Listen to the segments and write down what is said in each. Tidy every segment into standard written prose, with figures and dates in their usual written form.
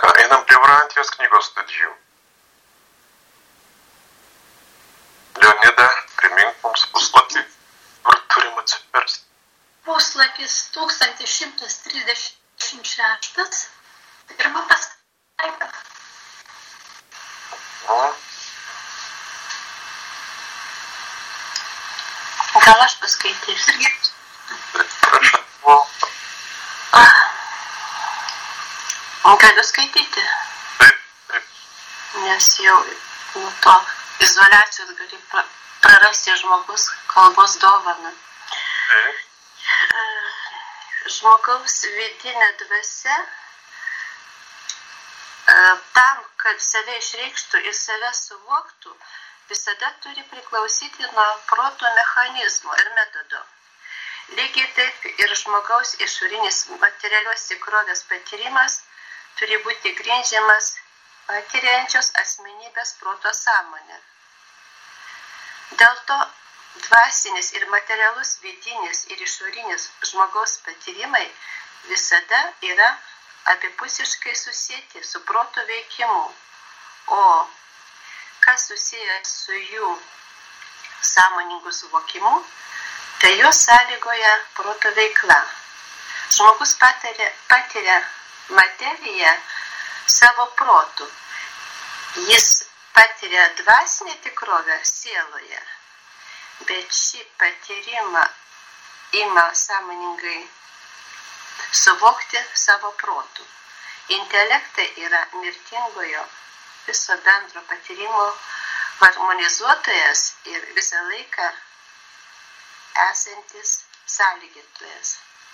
Einam prie Varantijos knygos studijų. Leonida, primink mums puslapį, kur turim atsiversti. Puslapis 1136, pirma pastraipa. Gal aš paskaitysiu? Prašau. Galiu skaityti? Taip. Nes jau nuo to izoliacijos gali prarasti žmogus kalbos dovaną. Taip. Žmogaus vidinė dvasia tam, kad save išreikštų ir save suvoktų, visada turi priklausyti nuo proto mechanizmo ir metodo. Lygiai taip ir žmogaus išorinis materialios tikrovės patyrimas turi būti grindžiamas patiriančios asmenybės proto sąmonė. Dėl to dvasinis ir materialus vidinis ir išorinis žmogaus patyrimai visada yra abipusiškai susieti su proto veikimu, o kas susiję su jų sąmoningų suvokimu, tai jo sąlygoja proto veikla. Žmogus patiria materiją savo protu. Jis patiria dvasinę tikrovę sieloje, bet šį patyrimą ima sąmoningai suvokti savo protu. Intelektai yra mirtingojo viso bendro patyrimo harmonizuotojas ir visą laiką esantis sąlygotojas.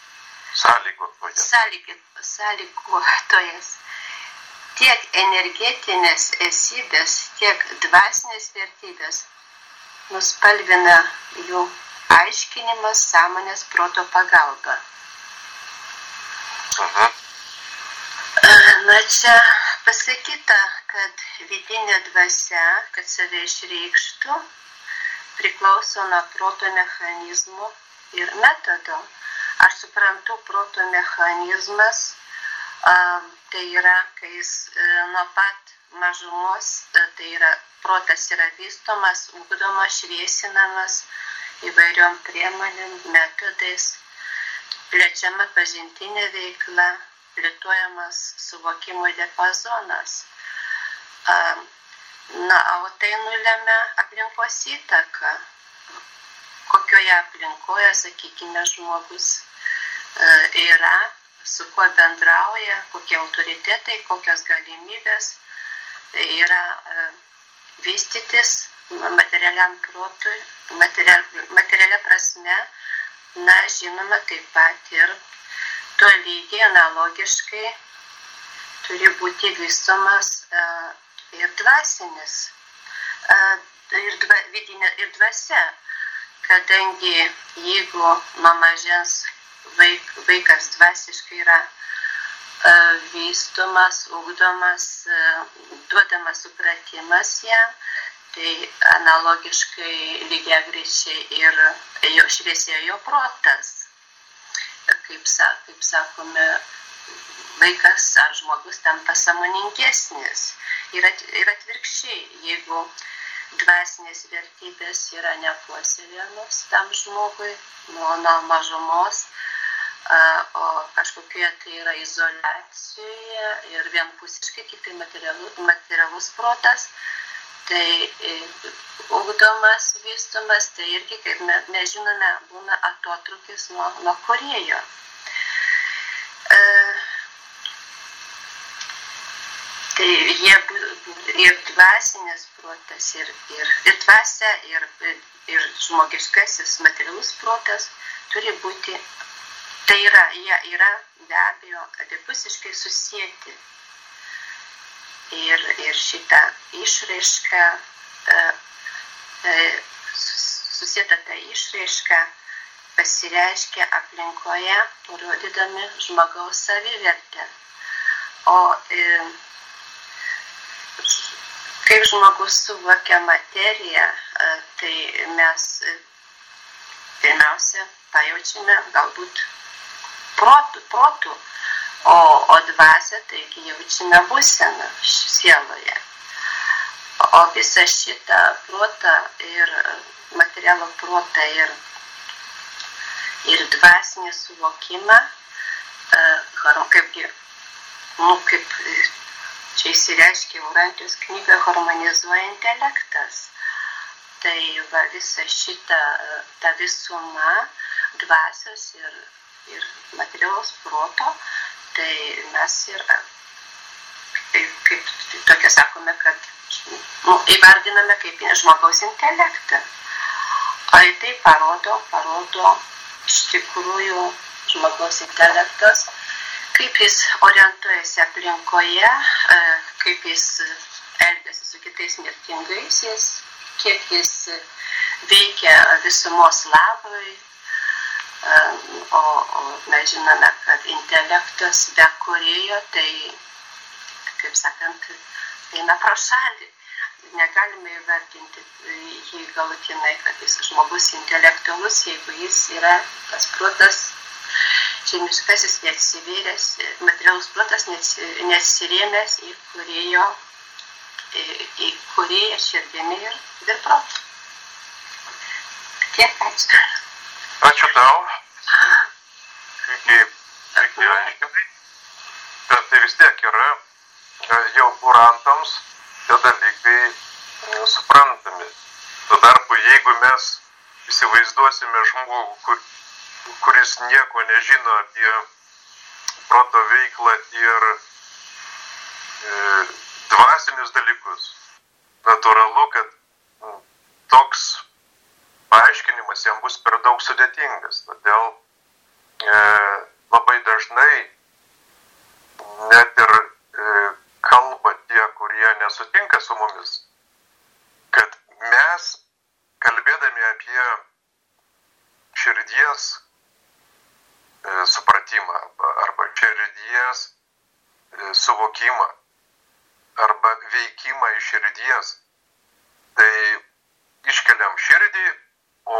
Sąlygotojas. Tiek energetinės esybės, tiek dvasinės vertybės nuspalvina jų aiškinimas sąmonės proto pagalba. Na čia pasakyta, kad vidinė dvasia, kad save išreikštų, priklauso nuo proto mechanizmų ir metodo. Aš suprantu, proto mechanizmas tai yra, kai jis nuo pat mažumos, tai yra protas yra vystomas, ugdomas, šviesinamas įvairiom priemonėm, metodais, plečiama pažintinė veikla, plėtojamas suvokimo diapazonas. O tai nulemia aplinkos įtaka. Kokioje aplinkoje, sakykime, žmogus yra, su kuo bendrauja, kokie autoritetai, kokios galimybės yra vystytis materialiam protui, materialia prasme, žinoma, taip pat ir to lygiai analogiškai turi būti vystomas ir dvasinis, ir dvasia, kadangi jeigu nuo mažens vaikas dvasiškai yra vystomas, ugdomas, duodamas supratimas jam, tai analogiškai lygiagrečiai ir šviesėjo jo protas. Kaip sakome, vaikas ar žmogus tampa sąmoningesnis. Ir atvirkščiai, jeigu dvasinės vertybės yra nepuoselėjamos tam žmogui nuo mažumos, o kažkokioje tai yra izoliacijoje ir vienpusiškai tik tai materialus protas, tai ugdomas, vystomas, tai irgi, kaip mes žinome, būna atotrūkis nuo kūrėjo. Tai jie ir dvasinis protas, ir dvasia, ir žmogiškasis materialus protas turi būti, tai jie yra be abejo abipusiškai susieti. Ir šitą išraišką, susieta ta išraiška pasireiškia aplinkoje, rodydami žmogaus savivertę. O kaip žmogus suvokia materiją, tai mes pirmiausia pajaučiame galbūt protų O dvasia, taigi jaučiame būseną sieloje. O visą šitą protą ir materialų protą ir dvasinį suvokimą, kaip čia įsireiškia Eurantijos knyga, harmonizuoja intelektas. Tai va, visa šita, ta visuma dvasios ir materialaus proto, tai mes ir kaip tokia sakome, kad įvardiname kaip žmogaus intelektą. O tai parodo iš tikrųjų žmogaus intelektas, kaip jis orientuojasi aplinkoje, kaip jis elgiasi su kitais mirtingaisiais, kiek jis veikia visumos labui. O mes žinome, kad intelektas be kūrėjo, tai, kaip sakant, eina pro šalį. Negalime įvardinti jį galutinai, kad jis žmogus intelektualus, jeigu jis yra tas protas žemiškasis neatsivėręs, materialus protas neatsirėmęs į kūrėją širdimi ir protu. Tiek, ačiū. Ačiū tau. Puikiai aiškinai. Bet tai vis tiek yra jau kurantams tie dalykai suprantami. Tuo tarpu, jeigu mes įsivaizduosime žmogų, kuris nieko nežino apie proto veiklą ir dvasinius dalykus, natūralu, kad toks paaiškinimas jam bus per daug sudėtingas. Todėl labai dažnai net ir kalba tie, kurie nesutinka su mumis, kad mes, kalbėdami apie širdies supratimą arba širdies suvokimą arba veikimą iš širdies, tai iškeliam širdį, o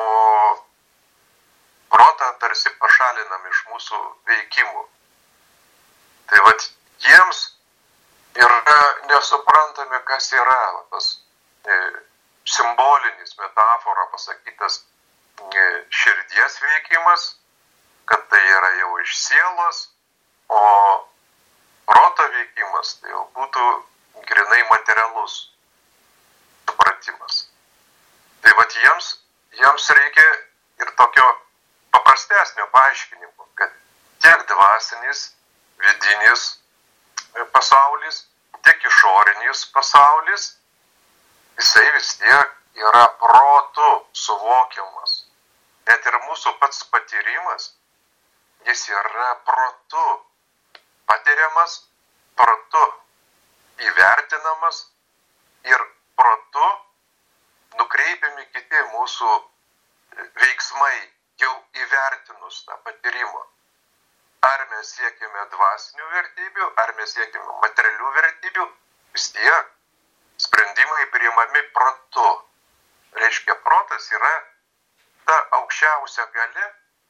protą tarsi pašalinam iš mūsų veikimų. Tai vat jiems yra nesuprantami, kas yra tas simbolinis metafora pasakytas širdies veikimas, kad tai yra jau iš sielos, o proto veikimas tai jau būtų grinai materialus supratimas. Tai vat jiems reikia ir tokio paprastesnio paaiškinimo, kad tiek dvasinis, vidinis pasaulis, tiek išorinis pasaulis, jisai vis tiek yra protu suvokiamas. Net ir mūsų pats patyrimas, jis yra protu patiriamas, protu įvertinamas ir protu nukreipiami kiti mūsų veiksmai jau įvertinus tą patyrimą. Ar mes siekime dvasinių vertybių, ar mes siekime materialių vertybių, vis tiek sprendimai priimami protu. Reiškia, protas yra ta aukščiausia galia,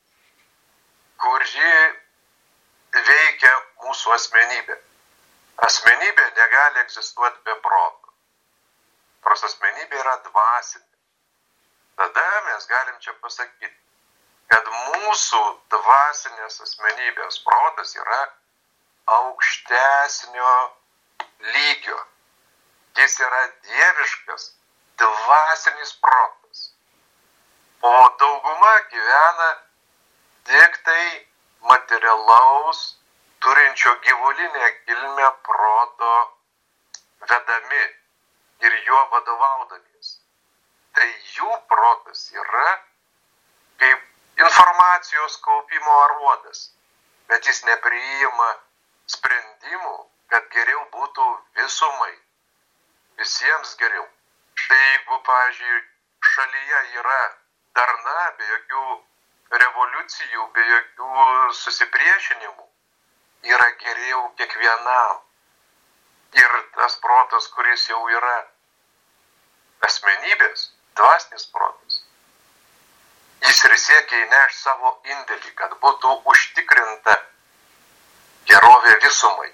kuri veikia mūsų asmenybę. Asmenybė negali egzistuoti be proto. Nors asmenybė yra dvasinė. Tada mes galim čia pasakyti, kad mūsų dvasinės asmenybės protas yra aukštesnio lygio. Jis yra dieviškas, dvasinis protas. O dauguma gyvena tik tai materialaus, turinčio gyvulinę kilmę proto vedami ir juo vadovaudamies. Tai jų protas yra kaip informacijos kaupimo aruodas, bet jis nepriima sprendimų, kad geriau būtų visumai, visiems geriau. Štai jeigu, pavyzdžiui, šalyje yra darna, be jokių revoliucijų, be jokių susipriešinimų, yra geriau kiekvienam. Ir tas protas, kuris jau yra asmenybės, dvasinis protas, jis ir siekia įnešti savo indėlį, kad būtų užtikrinta gerovė pritarė visumai.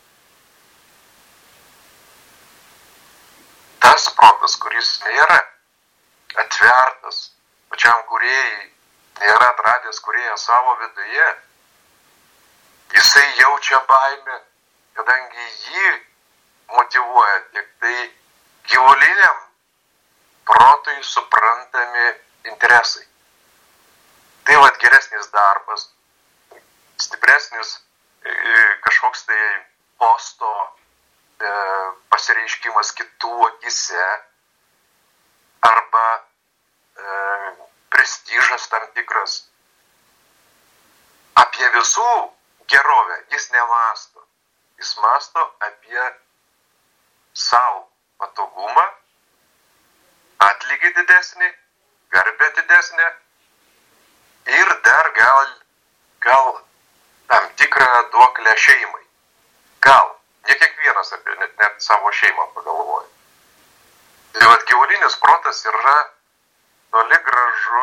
Tas protas, kuris nėra atvertas pačiam kūrėjai, nėra atradęs kūrėją savo viduje, jisai jaučia baimę, kadangi jį motyvuoja tik tai gyvuliniam protui suprantami interesai. Tai vat geresnis darbas, stipresnis kažkoks tai posto pasireiškimas kitų akise arba prestižas tam tikras. Apie visų gerovę jis nemąsto. Jis mąsto apie savo patogumą, atlygį didesnį, garbę didesnę ir dar gal tam tikrą duoklę šeimai. Gal. Ne kiekvienas apie net savo šeimą pagalvoja. Tai vat gyvulinis protas yra toli gražu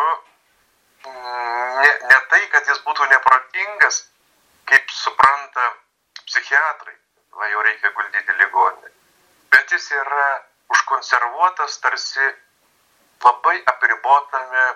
ne tai, kad jis būtų neprotingas, kaip supranta psichiatrai, va jau reikia guldyti ligoninę. Bet jis yra užkonservuotas tarsi labai apribotame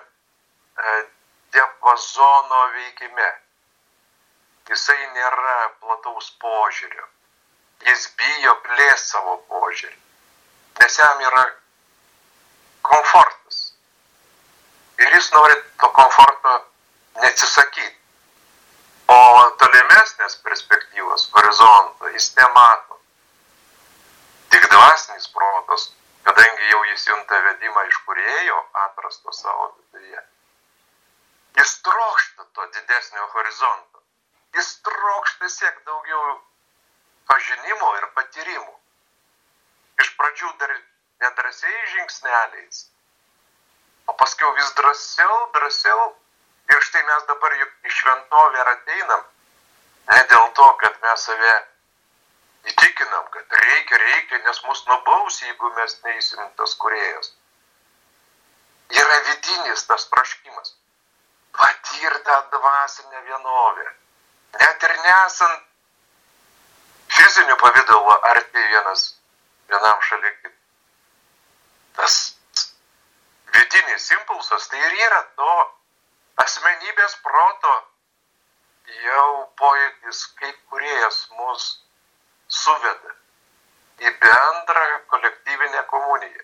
diapazono veikime. Jisai nėra plataus požiūrio. Jis bijo plėsti savo požiūrį, nes jam yra komfortas. Ir jis nori to komforto neatsisakyti. O tolimesnės perspektyvos, horizonto, jis nemato. Tik dvasinis protas, kadangi jau jis junta vedimą iš kūrėjo, atrasto savo viduje. Jis trokšta to didesnio horizonto. Jis trokšta siek daugiau pažinimo ir patyrimų. Iš pradžių dar nedrąsiai žingsneliais, o paskiau vis drąsiau. Ir štai mes dabar juk į šventovę ir ateinam, ne dėl to, kad mes save įtikinam, kad reikia, nes mus nubaus, jeigu mes neįsim tas kūrėjas. Yra vidinis tas troškimas. Patirtą dvasinę vienovę. Net ir nesant fiziniu pavidalu arti vienam šalia kitų. Tas vidinis impulsas tai ir yra to asmenybės proto jau pojūtis, kaip kūrėjas mus suveda į bendrą kolektyvinę komuniją.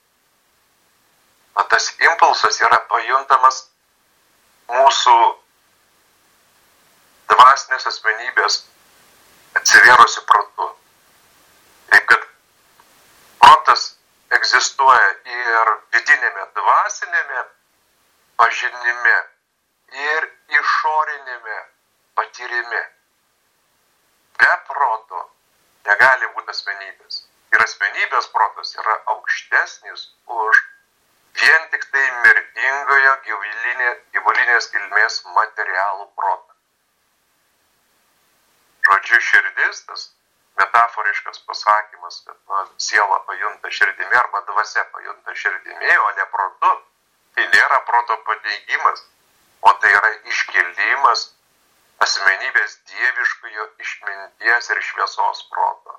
O tas impulsas yra pajuntamas mūsų dvasinės asmenybės atsivėrusių protų. Taip, kad protas egzistuoja ir vidinėme dvasinėme pažinime, ir išorinėme patyrime. Be proto negali būti asmenybės. Ir asmenybės protas yra aukštesnis už vien tik tai mirtingojo gyvulinės kilmės materialų protą. Žodžiu, širdis, tas metaforiškas pasakymas, kad siela pajunta širdimi arba dvasia pajunta širdimi, o ne protu, tai nėra proto paneigimas, o tai yra iškėlimas asmenybės dieviškojo išminties ir šviesos proto,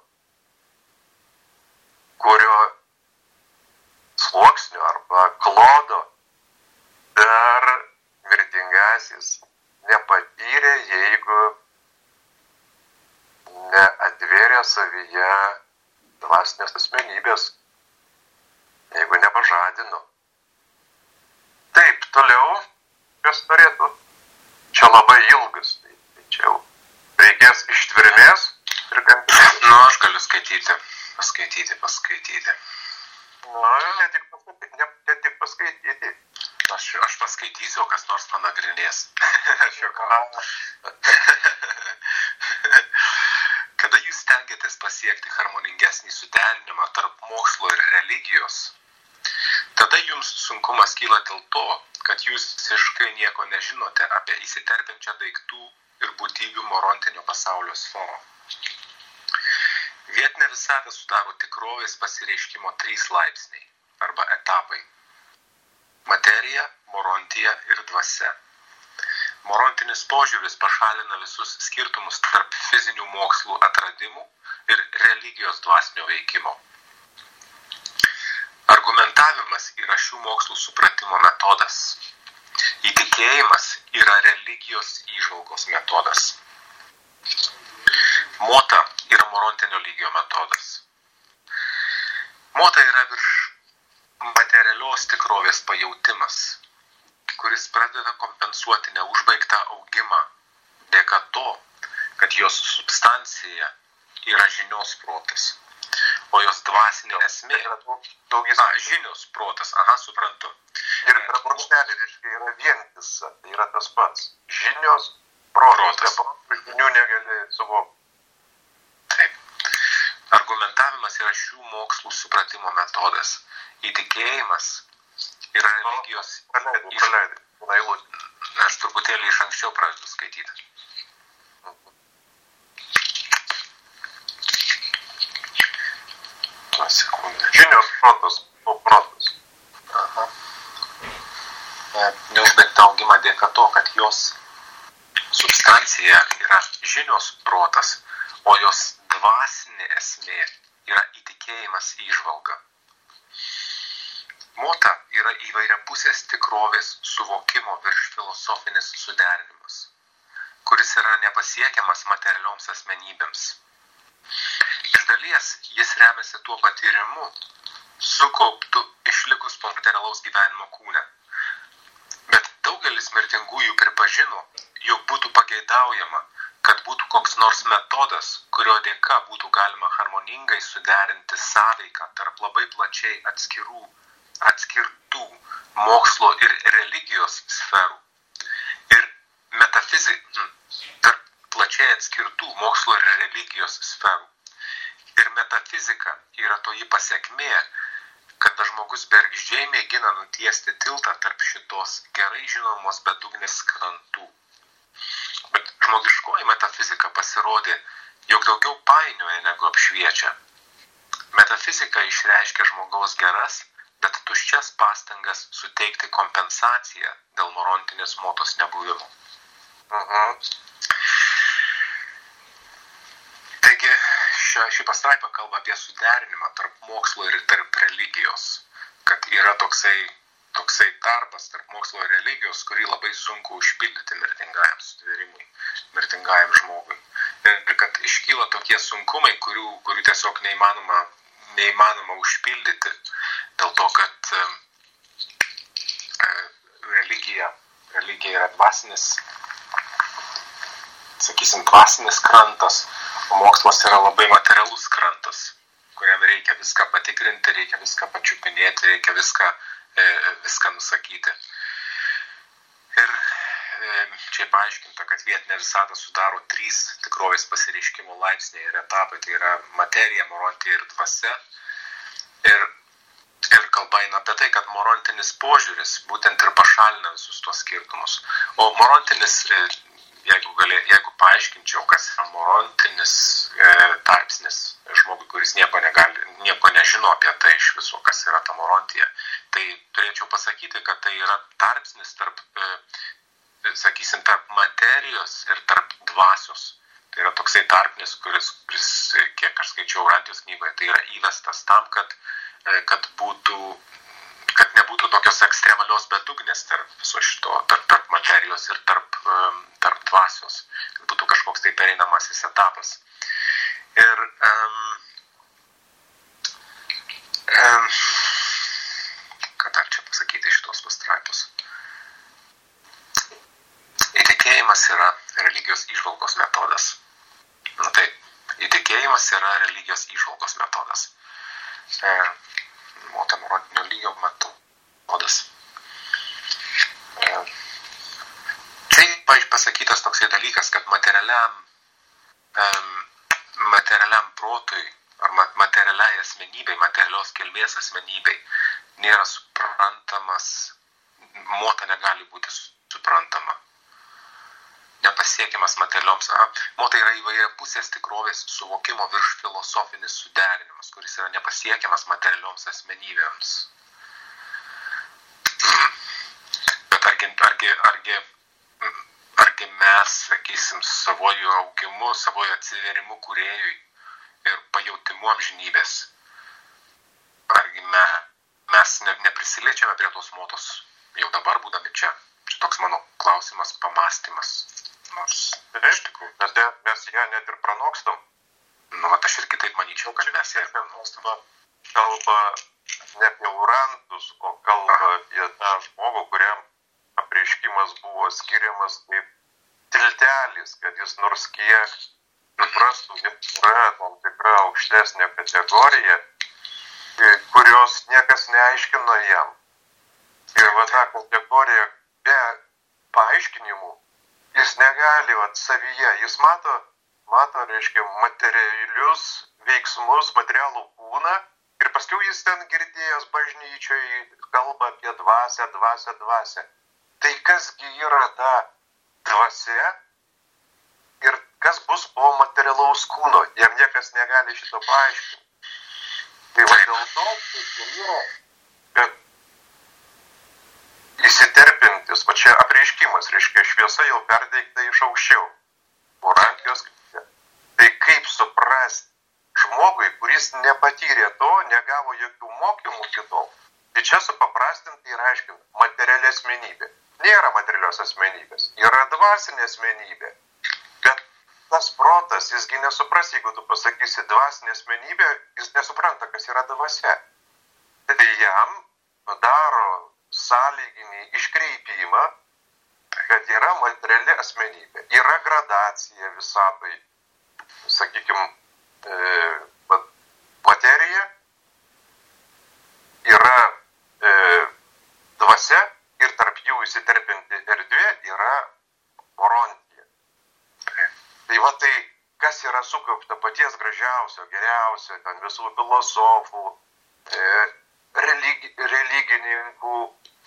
kurio sluoksnio arba klodo dar mirtingasis nepatyrė, jeigu neatvėrė savyje dvasinės asmenybės, jeigu nepažadino. Taip, toliau, kas norėtų. Čia labai ilgas, tai čia jau reikės ištvermės ir kantrybės. Nu, aš galiu paskaityti. Ne tik paskaityti. Aš paskaitysiu, o kas nors panagrinės. Kada jūs stengiatės pasiekti harmoningesnį suderinimą tarp mokslo ir religijos, tada jums sunkumas kyla dėl to, kad jūs visiškai nieko nežinote apie įsiterpiančią daiktų ir būtybių morontinio pasaulio sferą. Vietinė visata sudaro tikrovės pasireiškimo 3 laipsniai arba etapai. Materija, morontija ir dvasia. Morontinis požiūris pašalina visus skirtumus tarp fizinių mokslų atradimų ir religijos dvasinio veikimo. Argumentavimas yra šių mokslų supratimo metodas. Įtikėjimas yra religijos įžvalgos metodas. Mota yra morontinio lygio metodas. Mota yra virš materialios tikrovės pajautimas, kuris pradeda kompensuoti neužbaigtą augimą dėka to, kad jos substancija yra žinios protas, o jos dvasinė esmė žinios protas, suprantu. Ir brūkšnelį, reiškia, yra vientisa, tai yra tas pats. Žinios protas. Žinių negali suvokti. Taip. Argumentavimas yra šių mokslų supratimo metodas. Įtikėjimas yra religijos... Praleidai. Aš truputėlį iš anksčiau pradedu skaityti. Sekundę. Žinios protas, o protas. Aha. Neužbaigta augimą dėka to, kad jos substancija yra žinios protas, o jos dvasinė esmė yra įtikėjimas įžvalga. Mota yra įvairiapusės tikrovės suvokimo virš filosofinis suderinimas, kuris yra nepasiekiamas materialioms asmenybėms. Iš dalies jis remiasi tuo patyrimu, sukauptu išlikus po materialaus gyvenimo kūne. Bet daugelis mirtingųjų pripažino, jog būtų pageidaujama, kad būtų koks nors metodas, kurio dėka būtų galima harmoningai suderinti sąveiką tarp labai plačiai atskirtų mokslo ir religijos sferų. Ir tarp plačiai atskirtų mokslo ir religijos sferų. Ir metafizika yra toji pasekmė, kada žmogus bergždžiai mėgina nutiesti tiltą tarp šitos gerai žinomos bedugnės krantų. Bet žmogiškoji metafizika pasirodė, jog daugiau painioja negu apšviečia. Metafizika išreiškia žmogaus geras, bet tuščias pastangas suteikti kompensaciją dėl morontinės motos nebuvimo. Taigi, ši pastraipa kalba apie suderinimą tarp mokslo ir tarp religijos, kad yra toksai tarpas tarp mokslo ir religijos, kurį labai sunku užpildyti mirtingajam sutvėrimui, mirtingajam žmogui. Ir kad iškyla tokie sunkumai, kurių tiesiog neįmanoma užpildyti, dėl to, kad religija yra dvasinis krantas, o mokslas yra labai materialus krantas, kuriam reikia viską patikrinti, reikia viską pačiupinėti, reikia viską nusakyti. Ir čia paaiškinta, kad vietinė visata sudaro 3 tikrovės pasireiškimo laipsniai ir etapai, tai yra materija, morontija ir dvasia. Ir kalba eina apie tai, kad morontinis požiūris būtent ir pašalina visus tuos skirtumus. O morontinis, jeigu paaiškinčiau, kas yra morontinis tarpsnis žmogui, kuris nieko nežino apie tai iš viso, kas yra ta morontija, tai turėčiau pasakyti, kad tai yra tarpsnis tarp materijos ir tarp dvasios. Tai yra toksai tarpsnis, kuris kiek aš skaičiau Rantijos knygoje, tai yra įvestas tam, kad nebūtų tokios ekstremalios bedugnės tarp viso šito, tarp materijos ir tarp dvasios, kad būtų kažkoks tai pereinamasis etapas. Ir ką dar čia pasakyti iš tos pastraipos? Įtikėjimas yra religijos įžvalgos metodas. Tai įtikėjimas yra religijos įžvalgos metodas. Morontinio lygio metodas. Tai pasakytas toksai dalykas, kad materialiam protui ar materialiai asmenybei, materialios kilmės asmenybei nėra suprantamas, mota negali būti suprantama. Nepasiekiamas materialioms. Mota yra įvairiapusės tikrovės suvokimo virš filosofinis suderinimas, kuris yra nepasiekiamas materialioms asmenybėms. Bet sakysim, savoju augimu, savoju atsiverimu kūrėjui ir pajautimu amžinybės. Argi mes neprisiliečiame prie tos motos jau dabar būdami čia? Čia toks mano klausimas, pamąstymas. Nors, iš tikrųjų, mes ją net ir pranokstam. Nu, aš irgi taip manyčiau, kad mes ją pranokstam. Kalba ne apie urantus, o kalba apie tą žmogų, kuriam apreiškimas buvo skiriamas kaip tiltelis, kad jis nors kiek suprastų, yra tam tikra aukštesnė kategorija, kurios niekas neaiškino jam. Ir va tą kategoriją be paaiškinimų jis negali savyje, jis mato, reiškia, materialius veiksmus, materialų kūną ir paskui jis ten girdėjęs bažnyčioje kalba apie dvasią. Tai kasgi yra ta dvasia ir kas bus po materialaus kūno, jam niekas negali šito paaiškinti. Tai va dėl to, kad įsiterpintis, va čia apreiškimas, reiškia šviesa jau perteikta iš aukščiau, Morantijos knyga. Tai kaip suprasti žmogui, kuris nepatyrė to, negavo jokių mokymų kitol. Tai čia supaprastinti ir aiškinti, materiali asmenybė. Nėra materialios asmenybės, yra dvasinė asmenybė. Bet tas protas, jisgi nesupras, jeigu tu pasakysi dvasinė asmenybė, jis nesupranta, kas yra dvasia. Tai jam padaro sąlyginį iškreipimą, kad yra materiali asmenybė. Yra gradacija visatai, sakykime, materija, yra dvasia ir tarp jų įsiterpinti erdvė yra morontija. Tai va tai, kas yra sukaupta paties gražiausio, geriausio, ten visų filosofų, religininkų,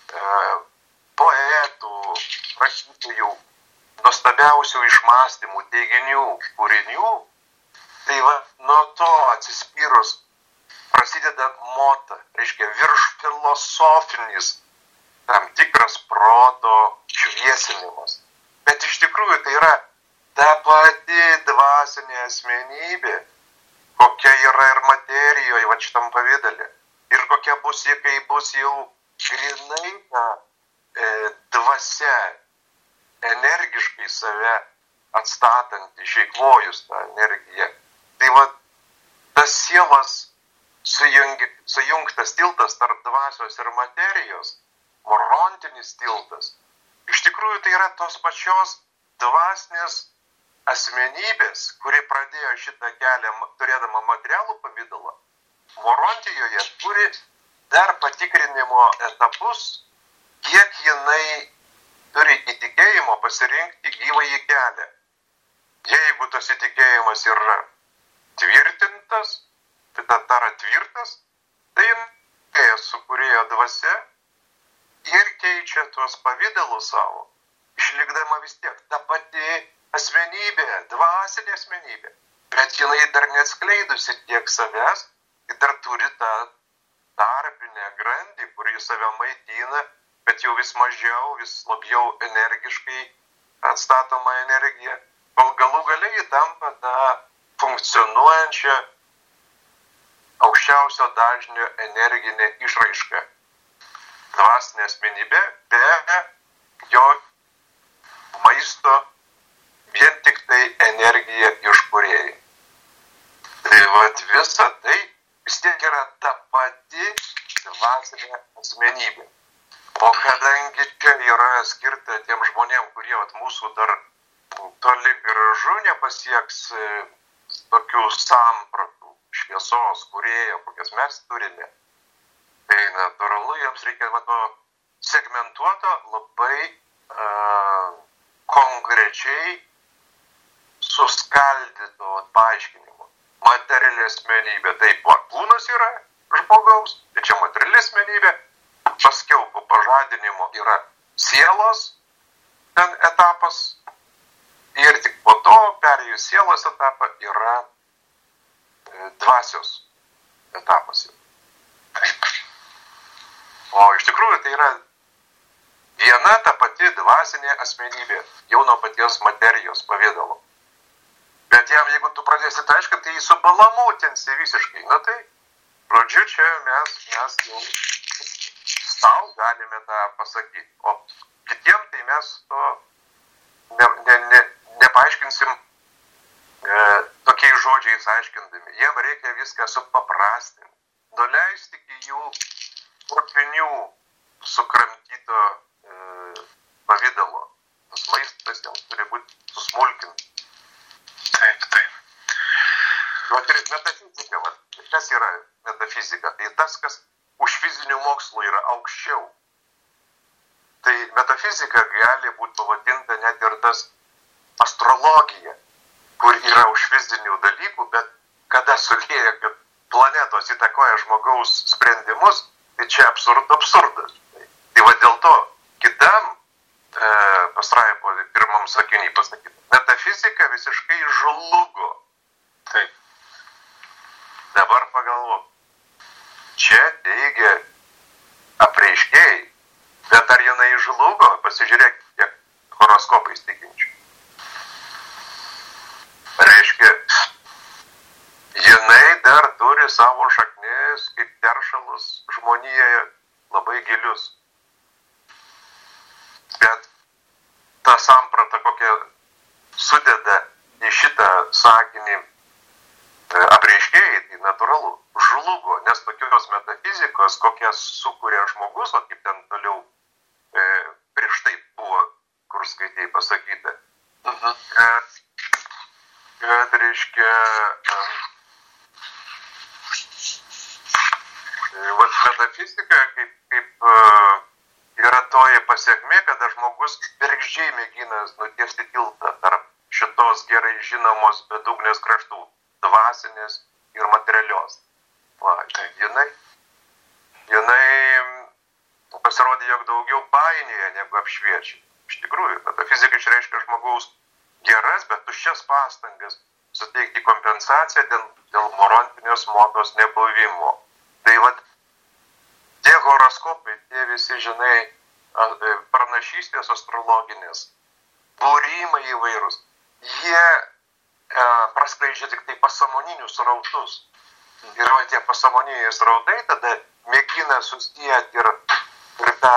poetų, rašytojų, nuostabiausių išmąstymų, teiginių, kūrinių, tai va nuo to atsispyrus prasideda mota, reiškia virš filosofinis tam tikras proto šviesinimas. Bet iš tikrųjų tai yra ta pati dvasinė asmenybė, kokia yra ir materijoje, va šitam pavidale. Ir kokia bus jie, kai bus jau grinai ta dvasia, energiškai save atstatanti, išeikvojus tą energiją. Tai va, tas sielas sujungtas tiltas tarp dvasios ir materijos, morontinis tiltas, iš tikrųjų tai yra tos pačios dvasinės asmenybės, kuri pradėjo šitą kelią turėdama materialų pavydalą, morontijoje turi dar patikrinimo etapus, kiek jinai turi įtikėjimo pasirinkti gyvąjį kelią. Jeigu tas įtikėjimas yra tvirtintas, tai yra tvirtas, tai jis sukūrėjo dvasia ir keičia tuos pavydalus savo, išlikdama vis tiek ta pati asmenybė, dvasinė asmenybė. Bet jinai dar neatskleidusi tiek savęs, ji dar turi tą tarpinę grandį, kuri save maitina, bet jau vis mažiau, vis labiau energiškai atstatoma energija, kol galų galiai tampa tą funkcionuojančią aukščiausio dažnio energinę išraišką. Dvasinė asmenybė be jo maisto, vien tik tai energija iš kūrėjai. Tai vat visa tai vis tiek yra ta pati dvasinė asmenybė. O kadangi čia yra skirta tiem žmonėm, kurie vat mūsų dar toli gražu nepasieks tokių sampratų, šviesos, kūrėjo, kokias mes turime, tai natūralu, jiems reikia to segmentuoto, labai konkrečiai suskaldyto paaiškinimo. Materiali asmenybė, taip, kūnas yra žmogaus, tai čia materiali asmenybė, paskiau po pažadinimo yra sielos ten etapas ir tik po to perėjus sielos etapą yra dvasios etapas. O iš tikrųjų tai yra viena ta pati dvasinė asmenybė, jau nuo paties materijos pavidalo. Bet jam, jeigu tu pradėsi tai aiškinti, tai jį subalamutinsi visiškai. Na tai, žodžiu, čia mes jau sau galime tą pasakyti. O kitiem tai mes to nepaaiškinsim tokiais žodžiais aiškindami. Jiem reikia viską supaprastinti. Nuleisti iki jų kurpinių sukramtyto pavidalo. Tas maistas jiems turi būti susmulkinti. Taip. Vat ir metafizika, kas yra metafizika? Tai tas, kas už fizinių mokslų yra aukščiau. Tai metafizika gali būti pavadinta net ir tas astrologija, kur yra už fizinių dalykų, bet kada sulieja, kad planetos įtakoja žmogaus sprendimus, tai čia absurdas. Tai va dėl to kitam pastraipo pirmam sakiniui pasakyti. Metafizika visiškai žlugo. Taip. Dabar pagalvok. Čia teigia apreiškėjai, bet ar jinai žlugo? Pasižiūrėk, kiek horoskopais tikinčių. Reiškia, jinai dar turi savo šaknis kaip teršalus žmonijoje labai gilius. Bet ta samprata, kokia sudeda į šitą sakinį apreiškėjai, tai natūralu, žlugo, nes tokios metafizikos, kokias sukuria žmogus, o kaip ten toliau prieš tai buvo, kur skaitėjai pasakyta, kad reiškia, metafizika kaip yra toji pasiekmė, kada žmogus bergždžiai mėgina nutiesti tiltą tarp šitos gerai žinomos bedugnės kraštų, dvasinės ir materialios. Va, jinai pasirodė, jog daugiau painioja negu apšviečia. Iš tikrųjų, metafizika išreiškia žmogaus geras, bet tuščias pastangas suteikti kompensaciją dėl morontinės motos nebuvimo. Tai vat, tie horoskopai, tie visi, žinai, pranašystės astrologinės, būrimai įvairūs, jie praskleidžia tik tai pasąmoninius srautus. Ir tie pasąmoniniai srautai tada mėgina susijęti ir tą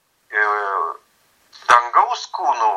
dangaus kūnų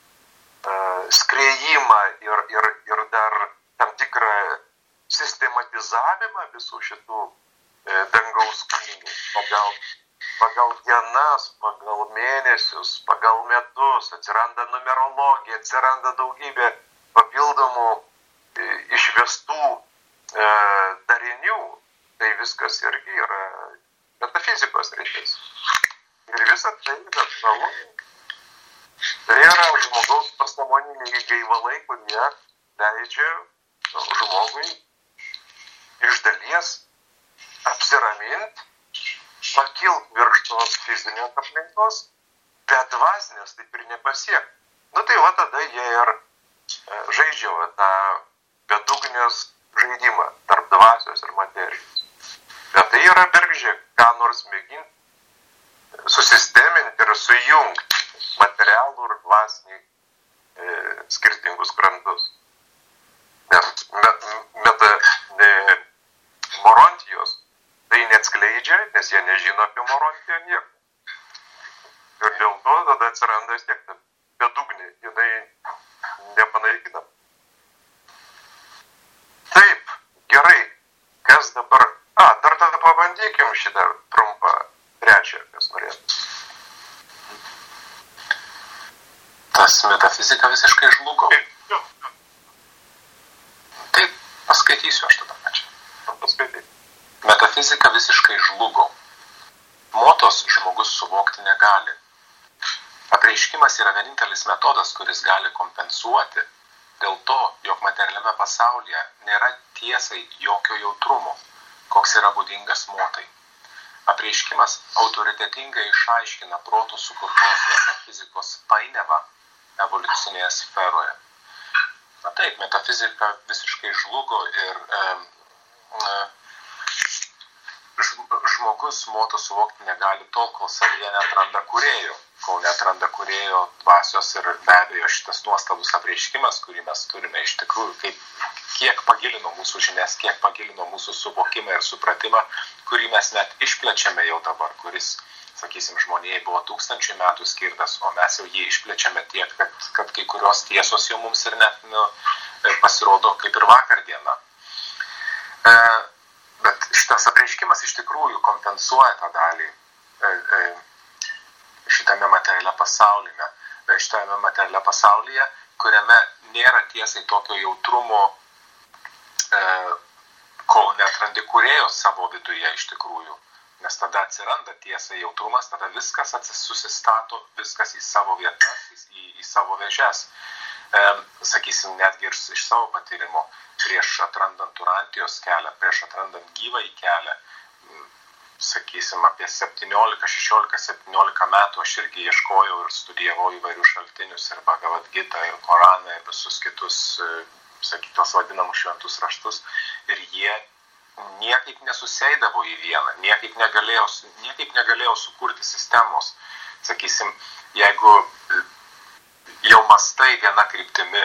skrėjimą ir dar tam tikrą sistematizavimą visų šitų dangaus kūnų pagal dienas, pagal mėnesius, pagal metus, atsiranda numerologija, atsiranda daugybė papildomų išvestų darinių, tai viskas irgi yra metafizikos rytis. Ir visa tai natūralu. Tai yra žmogaus pasąmoniniai gaivalai, kurie leidžia žmogui iš dalies apsiraminti, pakilt virš tos fizinės aplinkos, bet dvasinės taip ir nepasiek. Nu tai va tada jie ir žaidžia tą bedugnės žaidimą tarp dvasios ir materijos. Bet tai yra bergždžia, ką nors mėginti susisteminti ir sujungti materialų ir dvasinį skirtingus krantus. Nes morontijos tai neatskleidžia, nes jie nežino apie morontiją nieko. Ir dėl to tada atsiranda vis tiek bedugnė, jinai nepanaikina. Taip, gerai, kas dabar... dar tada pabandykim šitą trumpą trečią, kas norėtų. Tas metafizika visiškai žlugo. Taip, paskaitysiu aš tada pačią. Paskaityk. Metafizika visiškai žlugo. Motos žmogus suvokti negali. Apreiškimas yra vienintelis metodas, kuris gali kompensuoti dėl to, jog materialiame pasaulyje nėra tiesai jokio jautrumo, koks yra būdingas motai. Apreiškimas autoritetingai išaiškina protų sukurtos metafizikos painiavą evoliucinėje sferoje. Na taip, metafizika visiškai žlugo ir žmogus moto suvokti negali tol, kol savyje neatranda kūrėjo. Kol neatranda kūrėjo dvasios ir be abejo šitas nuostabus apreiškimas, kurį mes turime iš tikrųjų, kiek pagilino mūsų žinias, kiek pagilino mūsų suvokimą ir supratimą, kurį mes net išplečiame jau dabar, kuris, sakysim, žmonijai buvo 1000 metų skirtas, o mes jau jį išplečiame tiek, kad kai kurios tiesos jau mums ir net pasirodo kaip ir vakar diena. Bet šitas apreiškimas iš tikrųjų kompensuoja tą dalį šitame materiale pasaulyje, kuriame nėra tiesai tokio jautrumo, kol neatrandi kūrėjo savo viduje iš tikrųjų. Nes tada atsiranda tiesa jautrumas, tada viskas susistato, viskas į savo vietas, į savo vėžes. Sakysim, netgi ir iš savo patyrimo, prieš atrandant Urantijos kelią, prieš atrandant gyvąjį kelią, sakysim, apie 17 metų aš irgi ieškojau ir studijavau įvairių šaltinius ir Bhagavad Gita, ir Koraną, ir visus kitus, sakytos vadinamus šventus raštus, ir jie niekaip nesusėdavo į vieną, niekaip negalėjau sukurti sistemos. Sakysim, jeigu jau mastai viena kryptimi,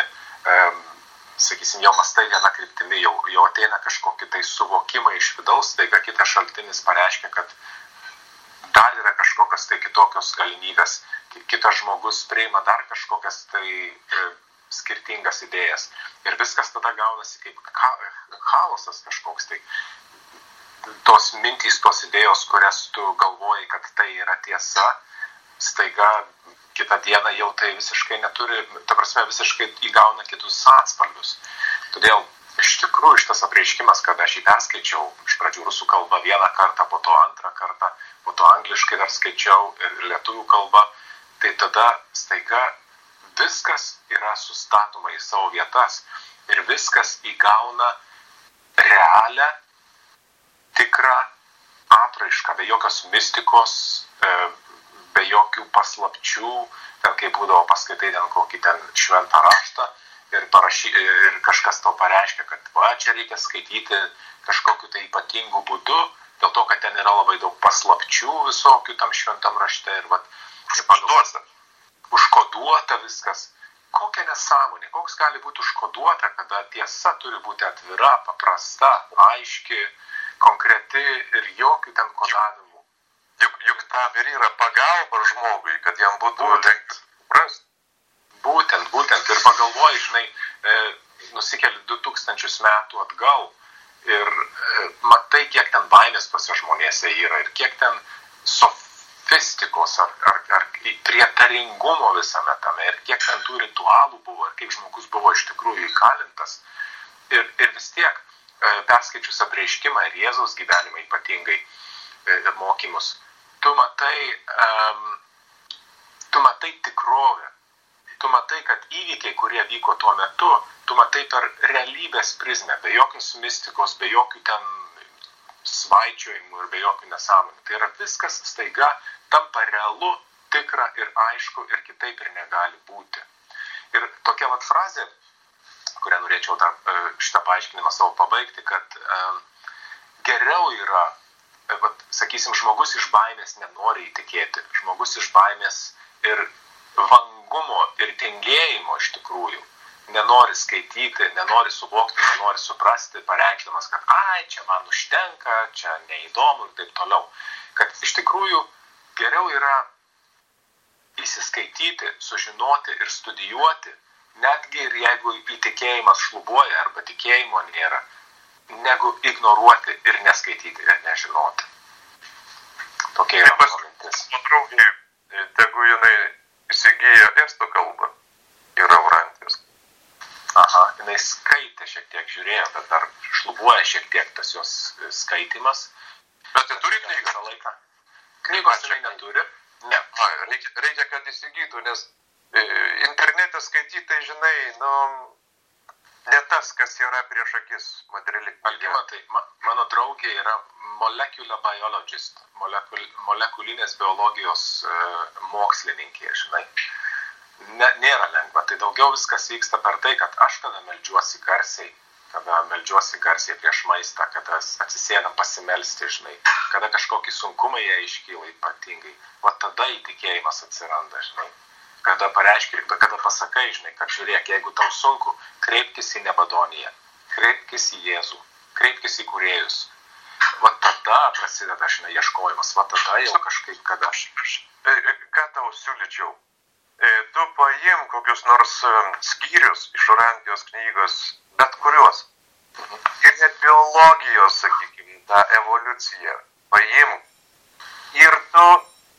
jau ateina kažkokie tai suvokimai iš vidaus, taiga kitas šaltinis pareiškia, kad dar yra kažkokios tai kitokios galimybės, kitas žmogus priima dar kažkokias tai skirtingas idėjas. Ir viskas tada gaunasi kaip chaosas kažkoks. Tai tos mintys, tos idėjos, kurias tu galvoji, kad tai yra tiesa, staiga kitą dieną jau tai visiškai neturi, ta prasme visiškai įgauna kitus atspalvius. Todėl iš tikrųjų šitas apreiškimas, kada aš jį perskaičiau, iš pradžių rusų kalba vieną kartą, po to antrą kartą, po to angliškai dar skaičiau ir lietuvių kalba, tai tada staiga viskas yra sustatoma į savo vietas ir viskas įgauna realią, tikrą apraišką, be jokios mistikos, be jokių paslapčių, ten kai būdavo paskaitai ten kokį ten šventą raštą ir kažkas tau pareiškia, kad čia reikia skaityti kažkokiu tai ypatingu būdu, dėl to, kad ten yra labai daug paslapčių visokių tam šventam rašte ir užkoduota viskas. Kokia nesąmonė, koks gali būti užkoduota, kada tiesa turi būti atvira, paprasta, aiški, konkreti ir jokių ten kodavimų. Juk tam ir yra pagalba žmogui, kad jam būtų lengva suprasti. Būtent. Ir pagalvoji, žinai, nusikeli 2000 metų atgal ir matai, kiek ten baimės tose žmonėse yra ir kiek ten sofistikos ar prietaringumo visame tame ir kiek ten tų ritualų buvo ir kaip žmogus buvo iš tikrųjų įkalintas. Ir vis tiek perskaičius apreiškimą ir Jėzaus gyvenimą ypatingai ir mokymus, tu matai tikrovę. Tu matai, kad įvykiai, kurie vyko tuo metu, tu matai per realybės prizmę, be jokios mistikos, be jokių ten svaičiojimų ir be jokių nesąmonių. Tai yra viskas staiga tampa realu, tikra ir aišku ir kitaip ir negali būti. Ir tokia vat frazė, kurią norėčiau dar šitą paaiškinimą savo pabaigti, kad geriau yra, sakysim, žmogus iš baimės nenori įtikėti, žmogus iš baimės ir vangumo ir tingėjimo iš tikrųjų nenori skaityti, nenori suvokti, nenori suprasti, pareikšdamas, kad čia man užtenka, čia neįdomu ir taip toliau. Kad iš tikrųjų geriau yra įsiskaityti, sužinoti ir studijuoti, netgi ir jeigu įtikėjimas šlubuoja arba tikėjimo nėra, negu ignoruoti ir neskaityti ir nežinoti. Tokia yra mano mintis. Patraukiai, tegu jinai įsigyja estų kalbą, yra Urantijos. Aha, jinai skaitė šiek tiek, žiūrėjo, bet dar šlubuoja šiek tiek tas jos skaitimas. Bet tai turi knygą? Knygos jinai neturi. Ne. Reikia, kad įsigytų, nes internete skaitytai, žinai, ne tas, kas yra prieš akis materialiai. Algimantai, mano draugė yra molecular biologist, molekulinės biologijos mokslininkė, žinai. Nėra lengva, tai daugiau viskas vyksta per tai, kad aš kada meldžiuosi garsiai, kada meldžiuosi garsiai prieš maistą, kada atsisėdam pasimelsti, žinai, kada kažkokį sunkumą jie iškyla ypatingai, va tada įtikėjimas atsiranda, žinai. Kada pareiškia, kada pasakai, žinai, kad žiūrėk, jeigu tau sunku, kreipkis į Nebadoniją, kreipkis į Jėzų, kreipkis į kūrėjus. Va tada prasideda, žinai, ieškojimas, va tada jau kažkaip kada. Ką tau siūlyčiau? Tu paim kokius nors skyrius iš Urantijos knygos, bet kuriuos. Ir net biologijos, sakykime, tą evoliuciją paim. Ir tu,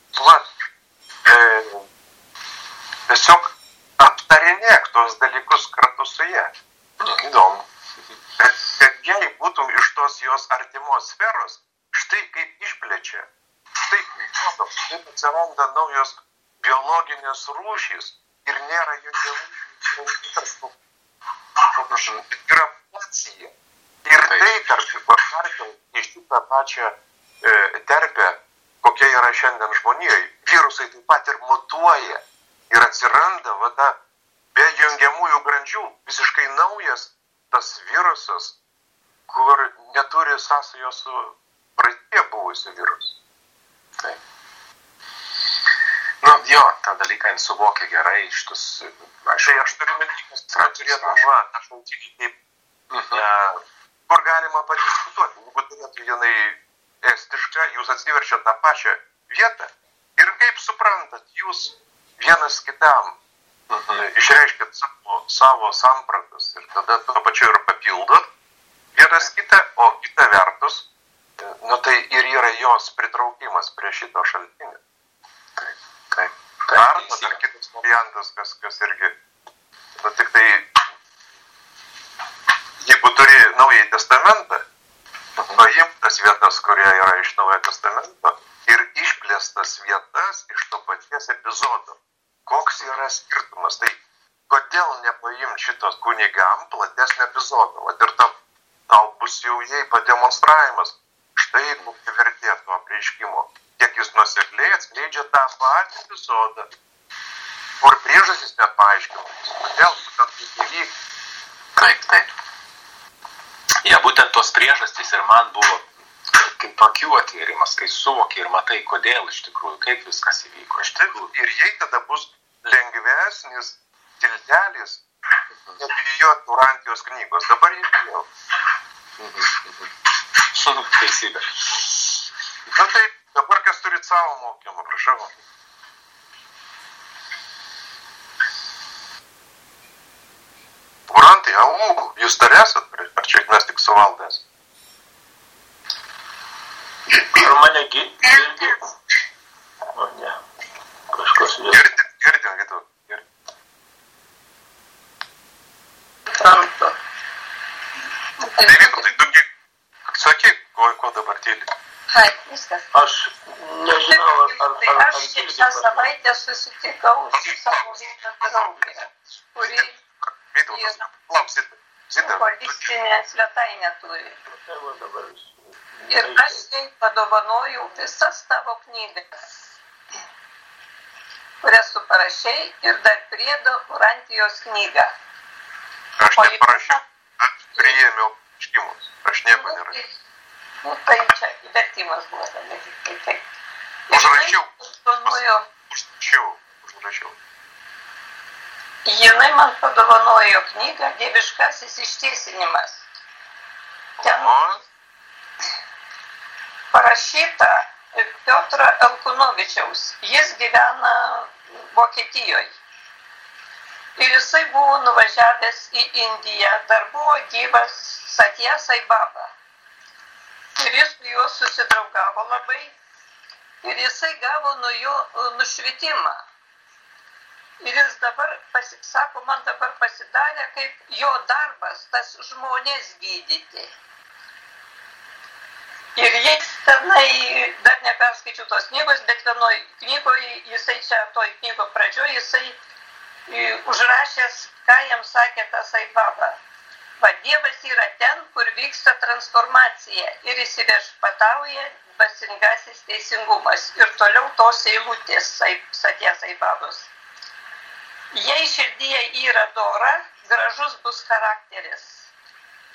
tiesiog aptarinėk tos dalykus kartu su jie. Įdomu. Kad jei būtų iš tos jos artimos sferos, štai kaip išplečia, štai kaip atsiranda naujos biologinės rūšys ir nėra jokių yra mutacija. Ir tai tarkim iš tą pačią terpę, kokia yra šiandien žmonijai, virusai taip pat ir mutuoja ir atsiranda ta be jungiamųjų grandžių visiškai naujas tas virusas, kur neturi sąsajos su praeitie buvusiu virusu. Taip. Nu, jo, tą dalyką jis suvokia gerai, šitus, aišku. Tai aš turiu mintis, kad turėtų aš mantykiai kaip, kur galima padiskutuoti. Jeigu turėtų jinai estiška, jūs atsiverčiat tą pačią vietą ir kaip suprantat, jūs vienas kitam išreiškit savo sampratus ir tada tuo pačiu ir papildot vienas kitą, o kita vertus, tai ir yra jos pritraukimas prie šito šaltinio. Dar kitas variantas, kas irgi, tik tai, jeigu turi Naująjį testamentą, paimk tas vietas, kurie yra iš Naujojo testamento ir išplėstas vietas iš to paties epizodo. Koks yra skirtumas? Tai kodėl nepaimt šitos kunigam platesnį epizodą? Vat ir tau bus jau jai pademonstravimas. Štai kokia vertė to apreiškimo. Kiek jis nuosekliai atskleidžia tą patį epizodą, kur priežastys nepaaiškinamas. Kodėl būtent tai įvyko? Taip. Ja, būtent tos priežastys ir man buvo kaip akių atvėrimas, kai suvoki ir matai, kodėl iš tikrųjų, kaip viskas įvyko. Ir jei tada bus lengvesnis tiltelis, nebijot Urantijos knygos. Dabar jį bijau. Teisybė. Na taip, dabar kas turit savo mokymą, prašau. Urantai, jūs dar esat, ar čia mes tik suvaldęs? Ar mane girdi? O ne, kažkas vėl. Girdim, Vytau. Tampa. Tai Vytau, tai tu sakyk, ko dabar tyli? Ai, viskas. Aš nežinau, ar aš šią savaitę susitikau su savo vieną draugę, kuri holistinę svetainę turi. Ir aš jai padovanojau visas tavo knygas, kurias tu parašei, ir dar priedo Urantijos knygą. Aš neparašiau, aš priėmiau iškimus, aš nieko nerašiau. Tai čia vertimas buvo, taip. Užrašiau. Jinai man padovanojo knygą Dieviškasis ištiesinimas. Ten parašyta Piotro Elkunovičiaus. Jis gyvena Vokietijoje. Ir jisai buvo nuvažiavęs į Indiją. Dar buvo gyvas Satya Sai Baba. Ir jis su juo susidraugavo labai. Ir jisai gavo nuo jo nušvitimą. Ir jis dabar, sako, man dabar pasidarė, kaip jo darbas, tas žmonės gydyti. Ir jis tenai, dar neperskaičiau tos knygos, bet vienoj knygoje, jisai čia, toj knygo pradžioje, jisai užrašęs, ką jam sakė tas Sai Baba. Va, Dievas yra ten, kur vyksta transformacija ir įsiviešpatauja dvasingasis teisingumas. Ir toliau tos eilutės Satya Sai Babos. Jei širdyje yra dora, gražus bus charakteris.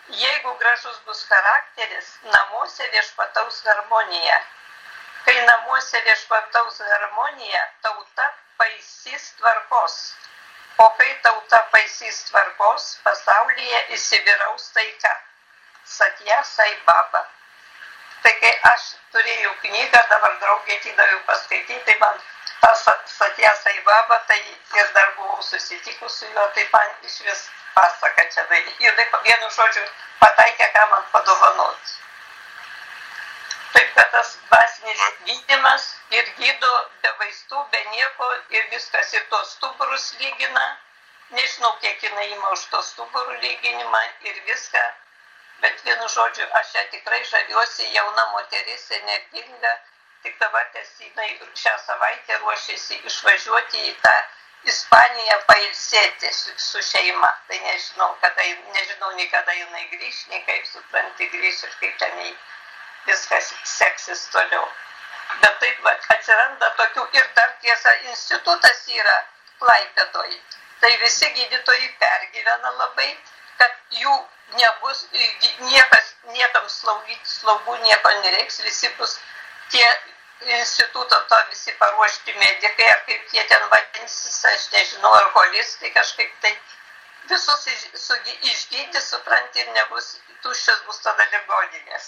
Jeigu gražus bus charakteris, namuose viešpataus harmonija. Kai namuose viešpataus harmonija, tauta paisys tvarkos. O kai tauta paisys tvarkos, pasaulyje įsivyraus taika. Satya Sai Baba. Tai kai aš turėjau knygą, dabar draugė atidaviau paskaityti, tai man tas Satya Sai Baba, tai ir dar buvau susitikus su juo, tai man iš vis pasaka čia. Ir taip vienu žodžiu pataikė, ką man padovanot. Taip, kad tas dvasinis gydymas ir gydo be vaistų, be nieko ir viskas. Ir tos stuburus lygina, nežinau, kiek jinai ima už tos stuburų lyginimą ir viską. Bet vienu žodžiu, aš ją tikrai žaviuosi, jauna moteris, energinga, tik dabar jinai šią savaitę ruošiasi išvažiuoti į tą Ispaniją pailsėti su šeima. Tai nežinau, nei kada jinai grįš, nei kaip supranti grįš ir kaip ten viskas seksis toliau. Bet taip atsiranda tokių ir dar tiesa institutas yra Klaipėdoj. Tai visi gydytojai pergyvena labai, kad jų nebus, niekam slaugų nieko nereiks, visi bus tie instituto to visi paruošti medikai, ar kaip jie ten vadinsis, aš nežinau, ar holistai kažkaip tai visus išgydyti, supranti, ir nebus, tuščias bus tada ligoninės.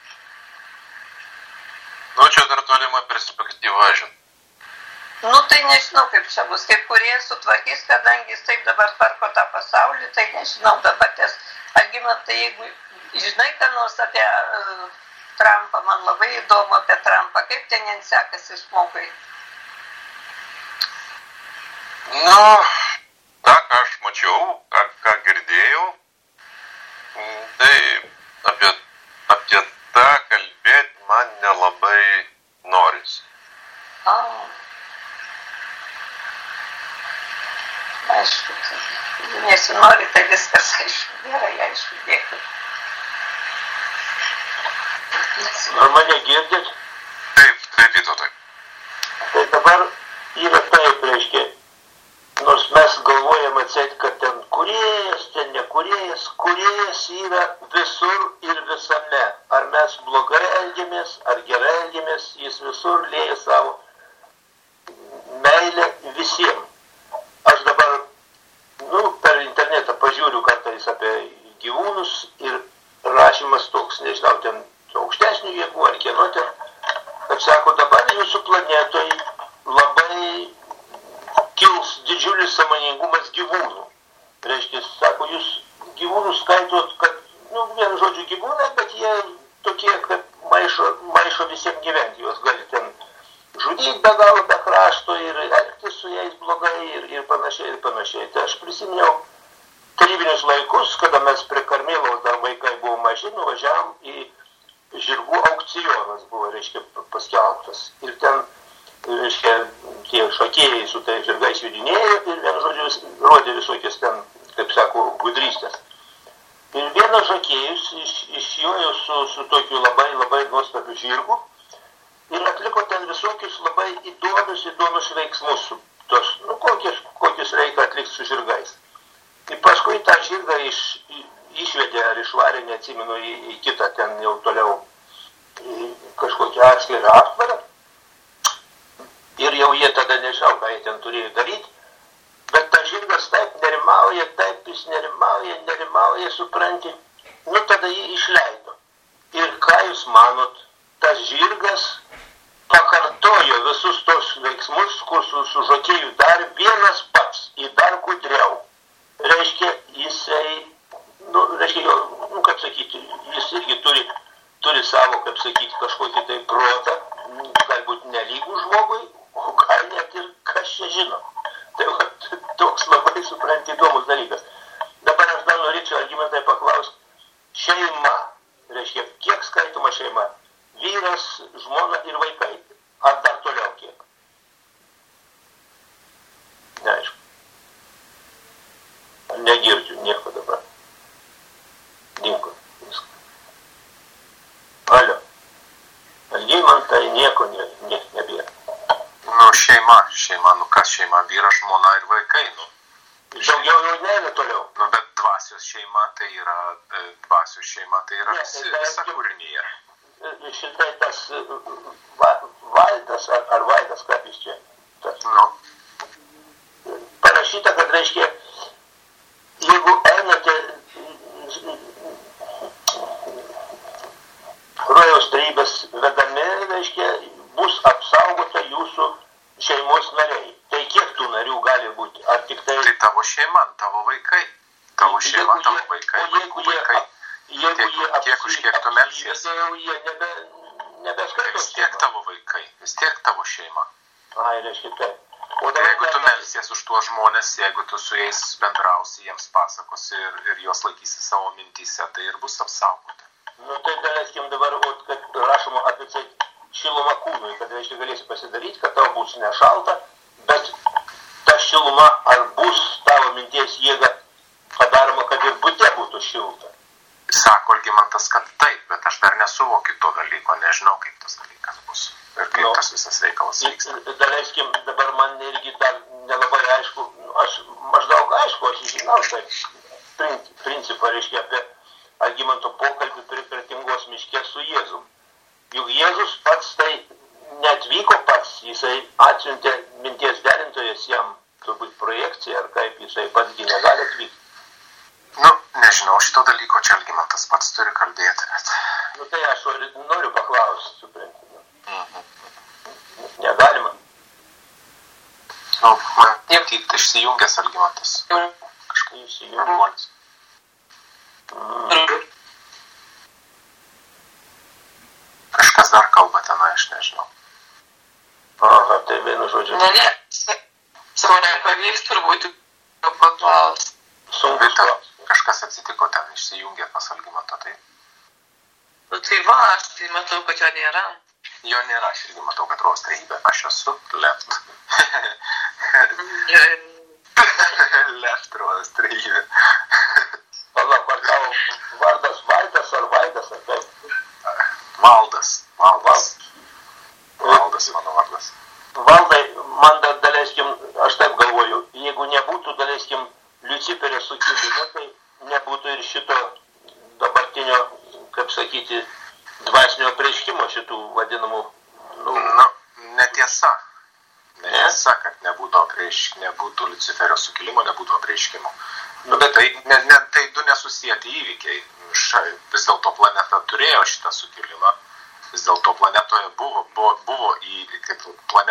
Nu, čia dar tolima perspektyva, žinau. Nu, tai nežinau, kaip čia bus, kaip kurie sutvarkys, kadangi jis taip dabar tvarko tą pasaulį, tai nežinau, dabar ties, Algimantai, jeigu žinai, ką nors apie Trumpą, man labai įdomu apie Trumpą, kaip ten jiems sekasi žmogui? Nu, tą, ką aš mačiau, ką girdėjau, tai apie tą kalbėti man nelabai norisi. Aišku, nesinori, tai viskas aišku, gerai, aišku, dėkui. Ar mane girdit? Taip, Vytautai. Tai dabar yra taip, reiškia, nors mes galvojam atseit, kad ten kūrėjas, ten nekūrėjas, kūrėjas yra visur ir visame. Ar mes blogai elgiamės, ar gerai elgiamės, jis visur lieja savo meilę visiems. Aš dabar, per internetą pažiūriu kartais apie gyvūnus ir rašymas toks, nežinau, ten aukštesnių jėgų ar kieno ten, kad sako, dabar jūsų planetoj labai kils didžiulis sąmoningumas gyvūnų. Reiškia, sako, jūs gyvūnus skaitot, kad, vienu žodžiu gyvūnai, bet jie tokie, kad maišo visiems gyventi, juos gali ten žudyti be galo, be krašto ir elgtis su jais blogai ir panašiai ir panašiai. Tai aš prisiminiau tarybinius laikus, kada mes prie Karmėlavos dar vaikai buvo maži, nuvažiavom į žirgų aukcionas buvo, reiškia, paskelbtas. Ir ten, reiškia, tie šokėjai su tai žirgais judinėjo ir vienu žodžiu rodė visokias ten, kaip sako, gudrystės. Ir vienas šokėjus išjojo su tokiu labai nuostabiu žirgu ir atliko ten visokius labai įdomius veiksmus, kokius reikia atlikti su žirgais. Ir paskui tą žirgą išvedė ar išvarė, neatsimenu, į kitą ten jau toliau kažkokią atskirą aptvarą. Ir jau jie tada nežinau, ką jie ten turėjo daryti. Bet tas žirgas taip nerimauja, supranti. Tada jį išleido. Ir ką jūs manot, tas žirgas pakartojo visus tos veiksmus, kur su žokėju dar vienas pats, į dar gudriau. Reiškia, jisai, kaip sakyti, jis irgi turi savo, kaip sakyti, kažkokį tai protą, galbūt nelygų žmogui, o gal net ir kas čia žino. Tai toks labai, supranti, įdomus dalykas. Dabar aš dar norėčiau, Algimantai, paklausti, šeima, reiškia, kiek skaitoma šeima? Vyras, žmona ir vaikai. Ar dar toliau kiek? Neaišku. Negirdžiu nieko dabar. Dingo viską. Alio. Algimantai nieko nebėra. Šeima, kas šeima? Vyras, žmona ir vaikai, Daugiau jau nėra toliau. Bet dvasios šeima, tai yra visa kūrinyje. Šitai tas Valdas, ar Vaidas, kaip jis čia? Parašyta, kad reiškia, jeigu einate rojaus trejybės vedami, reiškia, bus apsaugota jūsų šeimos nariai. Tai kiek tų narių gali būti? Ar tik tai... Tai tavo šeima, tavo vaikai. Tavo šeima, tavo vaikai. Kiek už kiek tu melsies. Jie nebeskaito. Vis tiek tavo vaikai, vis tiek tavo šeima. Ai, reiškia taip. Jeigu tu melsies už tuos žmonės, jeigu tu su jais bendrausi, jiems pasakosi ir juos laikysi savo mintyse, tai ir bus apsaugoti. Nu tai daleiskim dabar, kad rašoma apie tai šilumą kūnui, kad reiškia galėsi pasidaryti, kad tau bus nešalta, bet ta šiluma ar bus tavo minties jėga padaroma, kad ir bute būtų šilta. Sako Algimantas, kad taip, bet aš dar nesuvokiu to dalyko, nežinau, kaip tas dalykas bus ir kaip tas visas reikalas vyksta. Daleiskim, dabar man irgi dar nelabai aišku, aš maždaug aišku, aš žinau tai principą, reiškia, apie Algimanto pokalbį prie Kretingos miške su Jėzum. Juk Jėzus pats tai neatvyko pats, jisai atsiuntė minties derintojas jam, turbūt projekcija, ar kaip jisai patsgi negali atvykti. Nežinau šito dalyko, čia Algimantas pats turi kalbėti, bet... Tai aš noriu paklausti, supranti. Negalima. Man matyt išsijungęs Algimantas. Kažkaip išsijungęs. Kažkas dar kalba tenai, aš nežinau. Aha, tai vienu žodžiu. Ne, savo nepavyks turbūt paklaus. Sunkus klausimas. Kažkas atsitiko ten, išsijungė pas Algimantą, tai? Tai va, aš tai matau, kad jo nėra. Jo nėra, aš irgi matau, kad Rojaus trejybė. Aš esu left. Left Rojaus trejybė. Palauk, ar tavo vardas Vaidas ar Vaidas, ar kaip? Valdas mano vardas. Valdai, man dar daleiskim, aš taip galvoju, jeigu nebūtų, daleiskim, Liuciferio sukilimo, tai nebūtų ir šito dabartinio, kaip sakyti, dvasinio apreiškimo šitų vadinamų... Netiesa. Netiesa, kad nebūtų Liuciferio sukilimo, nebūtų apreiškimo. Bet tai du nesusieti įvykiai. Vis dėlto planeta turėjo šitą sukilimą. Vis dėlto planetoje buvo kaip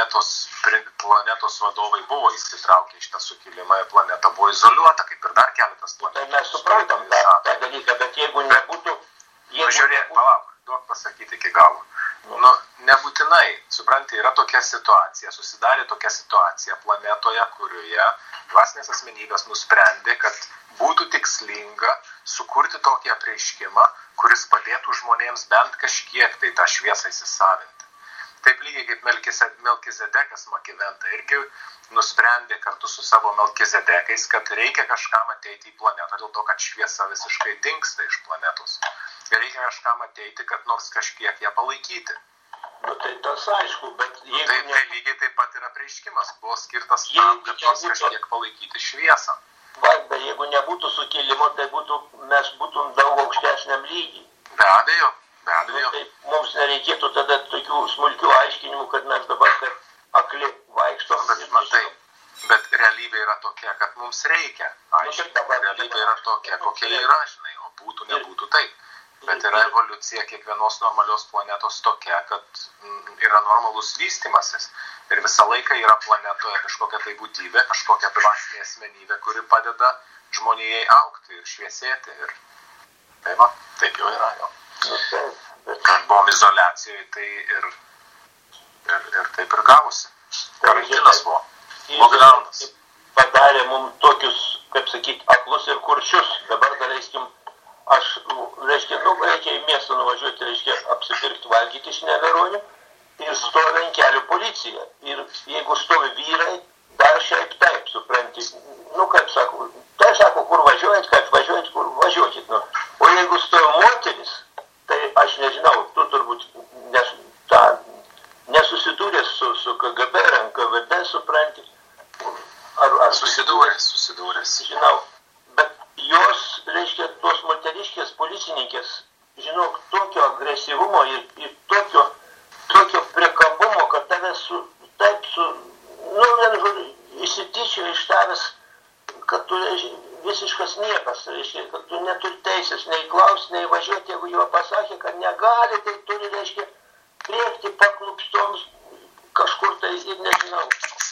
planetos vadovai buvo įsitraukę į šitą sukilimą, planeta buvo izoliuota, kaip ir dar keletas planetų. Tai mes suprantam tą dalyką, bet jeigu nebūtų... Žiūrėk, palauk, duok pasakyti iki galo. Nebūtinai, supranti, yra tokia situacija, susidarė tokia situacija planetoje, kurioje dvasinės asmenybės nusprendė, kad būtų tikslinga sukurti tokį apreiškimą, kuris padėtų žmonėms bent kažkiek tai tą šviesą įsisavinti. Taip lygiai kaip Melkizedekas Makiventa irgi nusprendė kartu su savo Melkizedekais, kad reikia kažkam ateiti į planetą, dėl to, kad šviesa visiškai dingsta iš planetos. Reikia kažkam ateiti, kad nors kažkiek ją palaikyti. Tai tas aišku, bet jeigu... Tai lygiai taip pat yra apreiškimas, buvo skirtas tam, kad nors kažkiek palaikyti šviesą. Valdai, jeigu nebūtų sukilimo, tai mes būtum daug aukštesniam lygiai. Be abejo. Tai mums nereikėtų tada tokių smulkių aiškinimų, kad mes dabar taip akli vaikštom. Bet realybė yra tokia, kad mums reikia aiškinti. Realybė yra tokia, kokia yra, žinai, o būtų, nebūtų taip. Bet yra evoliucija kiekvienos normalios planetos tokia, kad yra normalus vystymasis. Ir visą laiką yra planetoje kažkokia tai būtybė, kažkokia dvasinė asmenybė, kuri padeda žmonijai augti ir šviesėti. Ir tai va, taip jau yra jo. Kad buvom izoliacijoje, tai ir taip ir gavosi. Karantinas buvo. Lockdownas. Padarė mums tokius, kaip sakyti, aklus ir kurčius. Dabar daleiskim, reiškia, reikia į miestą nuvažiuoti, reiškia, apsipirkti valgyti iš Neveronių ir stovi ant kelių policija. Ir jeigu stovi vyrai, dar šiaip taip, supranti. Kaip sako, tai sako, kur važiuojat, kad važiuojat, kur važiuokit. O jeigu stovi moteris, tai aš nežinau, tu turbūt nesusidūrė su KGB ar NKVD, supranti. Susidūręs. Žinau, bet jos, matęs, žinok, tokio agresyvumo ir tokio priekabumo, kad tavęs vienu žodžiu, įsityčio iš tavęs, kad tu visiškas niekas, reiškia, kad tu neturi teisės nei klausti, nei važiuoti, jeigu jo pasakė, kad negali, tai turi, reiškia, priekti paklupstoms kažkur tai ir nežinau.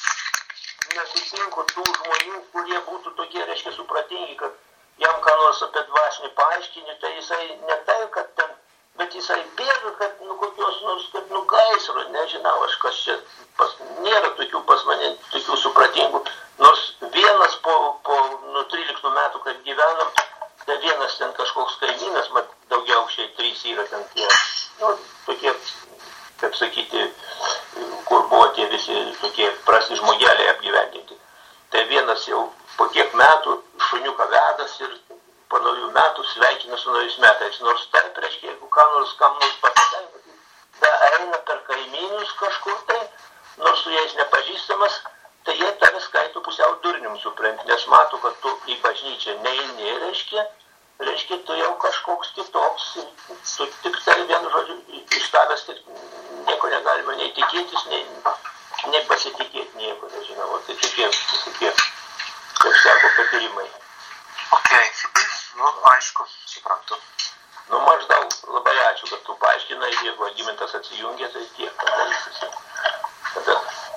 Nesutinku tų žmonių, kurie būtų tokie, reiškia, supratingi, kad jam ką nors apie dvasinį paaiškinį, tai jisai ne tai, kad ten, bet jisai bėga, kad, kokios nors, kad, gaisro, nežinau, aš kas čia, nėra tokių pas mane, tokių supratingų, nors vienas po 13 metų, kad gyvenam, tai vienas ten kažkoks kaimynas, daugiausiai 3 yra ten tie, tokie, kaip sakyti, kur buvo tie visi tokie prasti žmogeliai apgyvendinti. Tai vienas jau po kiek metų šuniuką vedas ir po naujų metų sveikina su naujais metais. Nors taip, reiškia, jeigu kam nors pasitaiko, tai eina per kaimynus kažkur tai, nors su jais nepažįstamas, tai jie tave skaito pusiau durnium supranti, nes mato, kad tu į bažnyčią neini, reiškia, tu jau kažkoks kitoks, tu tik tai vienu žodžiu iš tavęs nieko negalima nei tikėtis, nei pasitikėti nieko, nežinau, tai tokie, kaip sako, patyrimai. Ok, aišku, suprantu. Maždaug labai ačiū, kad tu paaiškinai, jeigu Algimantas atsijungė, tai tiek, tada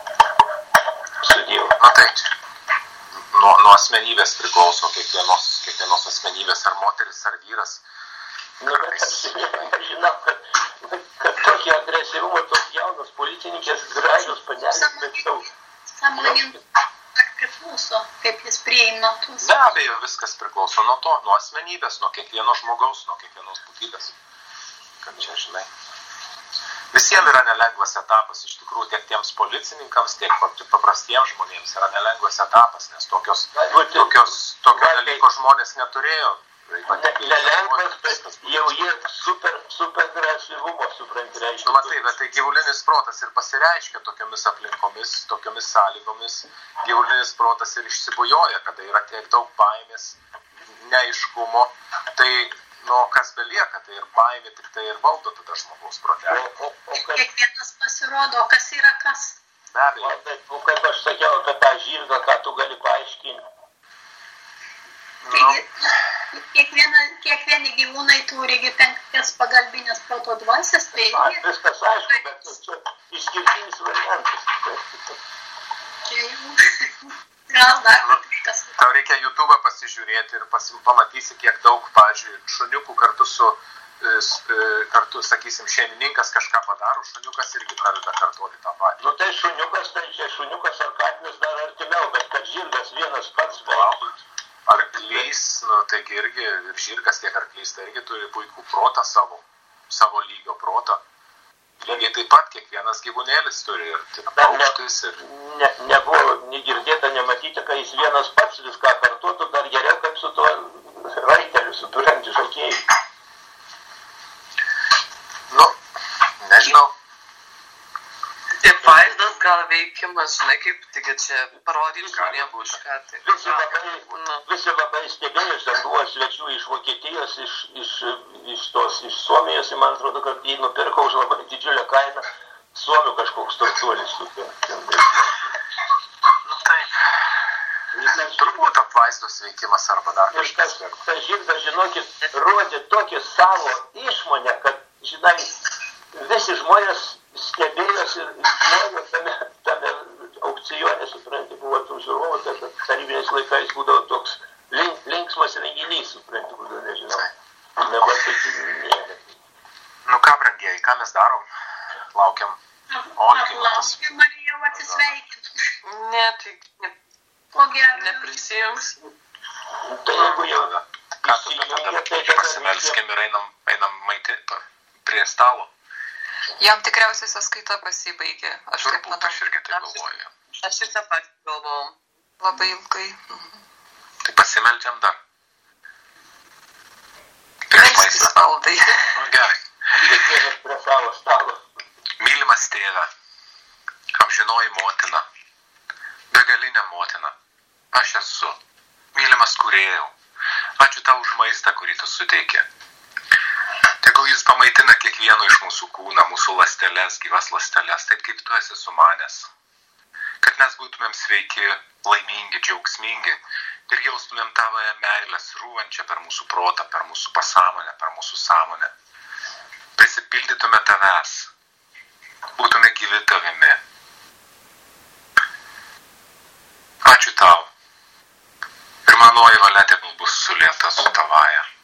sudėjau. Tai nuo asmenybės priklauso kiekvienos asmenybės, ar moteris, ar vyras. Bet aš žinau, kad tokie agresyvumai, tos jaunos policininkės, gražios panelės, bet daug. Sąmoningumas priklauso, kaip jis prieina tuos. Be abejo, viskas priklauso nuo to, nuo asmenybės, nuo kiekvieno žmogaus, nuo kiekvienos būtybės. Kad čia, žinai. Visiems yra nelengvas etapas, iš tikrųjų, tiek tiems policininkams, tiek paprastiems žmonėms yra nelengvas etapas, nes tokio dalyko žmonės neturėjo. Nelengvas, bet jau jie super agresyvumo supranti reiškia. Matai, bet tai gyvulinis protas ir pasireiškia tokiomis aplinkomis, tokiomis sąlygomis. Gyvulinis protas ir išsibujoja, kada yra tiek daug baimės, neaiškumo. Tai, kas belieka, tai ir baimė tik tai ir valdo tada žmogaus protelį. Kiekvienas pasirodo, kas yra kas. Be abejo. O kaip aš sakiau apie tą žirgą, ką tu gali paaiškinti? Kiekvieni gyvūnai turi 5 pagalbinės proto dvasias, tai... Viskas aišku, bet čia išskirtinis variantas. Gal dar kažkas. Tau reikia YouTube'ą pasižiūrėti ir pamatysi, kiek daug, pavyzdžiui, šuniukų kartu, sakysim, šeimininkas kažką padaro, šuniukas irgi pradeda kartuoti tą patį. Tai šuniukas ar katinas dar artimiau, bet kad žirgas vienas pats veikia. Arklys, taigi irgi, ir žirgas tiek arklys, tai irgi turi puikų protą savo lygio protą. Lygiai taip pat kiekvienas gyvūnėlis turi ir paukštis. Nebuvo negirdėta, nematyti, kai jis vienas pats viską kartuotų, dar geriau kaip su tuo raiteliu, su turinti šokėjai. Nežinau. Taip vaizdas gal veikimas, žinai, kaip tik čia parodyti žmonėm kažką. Visi labai stebėjo, ten buvo svečių iš Vokietijos, iš Suomijos, man atrodo, kad jį nupirko už labai didžiulę kainą. Suomių kažkoks turtuolis. Taip. Turbūt apvaizdos veikimas arba dar kažkas. Tas žirgas, žinokit, rodė tokį savo išmonę, kad, žinai, visi žmonės stebėjos ir žmonės tame aukcione, supranti, buvo tų žiūrovų, kad tarybiniais laikais būdavo toks linksmas renginys, supranti, būdavo, nežinau. Dabar tai nėra. Ką, brangieji, ką mes darom? Laukiam. Laukiam, Marija, atsisveikintų. Ne, tai ko gero. Neprisijungs. Tai jeigu jau pasimelskim ir einam maitinti prie stalo. Jam tikriausiai sąskaita pasibaigė. Aš taip manau. Aš irgi taip galvoju. Aš ir tą patį galvojau. Labai ilgai. Tai pasimeldžiam dar. Melskis valdai. Gerai. Kiekvienas prie savo stalo. Mylimas tėve, amžinoji motina, begalinė motina, aš esu, mylimas kūrėjau, ačiū tau už maistą, kurį tu suteikė. Tegul jis pamaitina kiekvieno iš mūsų kūną, mūsų ląsteles, gyvas ląsteles, taip kaip tu esi sumanęs. Kad mes būtumėm sveiki, laimingi, džiaugsmingi ir jaustumėm tavoje meilę srūvančią per mūsų protą, per mūsų pasąmonę, per mūsų sąmonę. Prisipildytume tavęs, būtume gyvi tavimi. Ačiū tau. Ir manoji valia tegul bus sulieta su tavaja.